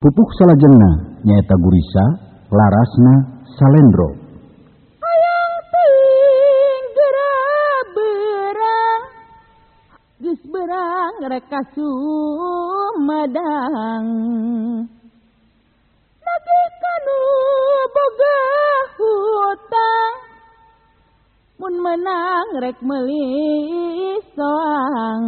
Pupuk salajengna nyaeta gurisa, larasna salendro. Hayang ting geura beurang, geus beurang rek ka Sumedang. Nagih kanu boga hutang, mun menang rek meuli soang.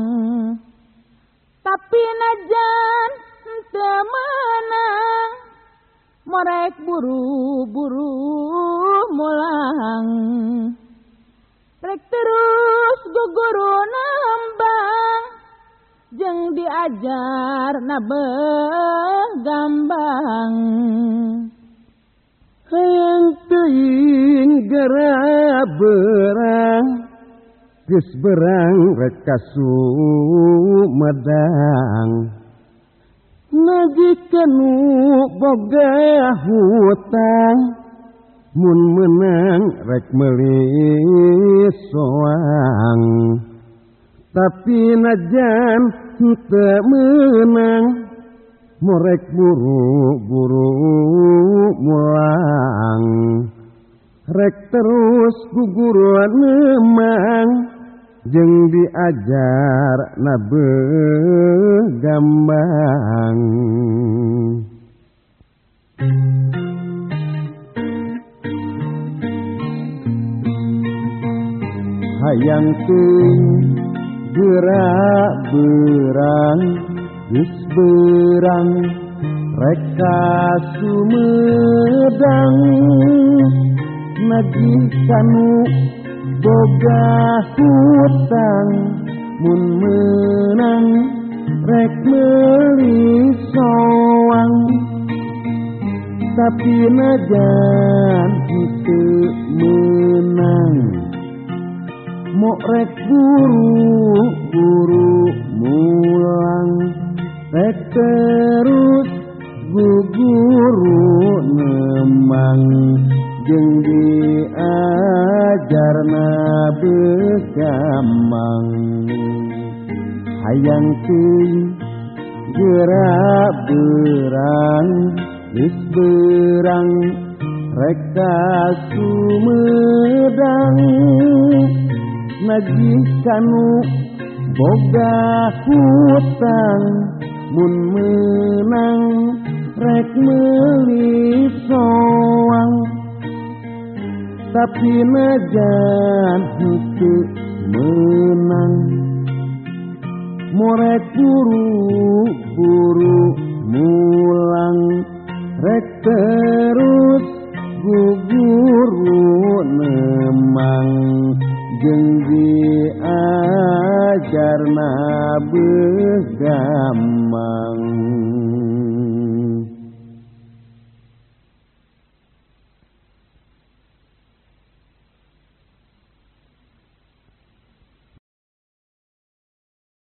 Tapi najan teu menang, morek buru-buru mulang. Rek terus guguru nembang, jeung diajar nabeh gambang. Hayang teuing geura beurang, geus beurang rek ka Sumedang. Nagih kanu boga hutang, mun menang rek meuli soang. Tapi najan teu menang, morek buru-buru mulang. Rek terus guguru nemang, jeung diajar nabeh gambang. Hayang teuing geura beurang, geus beurang rek ka Sumedang. Nagih kanu boga hutang, mun menang rek meuli soang. Tapi najan teu menang, mok rek buru-buru mulang. Rek terus guguru nemang, jeung diajar nabeh gambang. Hayang teuing geura beurang, geus beurang rek ka Sumedang. Nagih kanu boga hutang, mun menang rek meuli soang. Tapi najan teu menang, morek buru-buru mulang. Rek terus guguru nemang, jeung diajar nabeh gambang.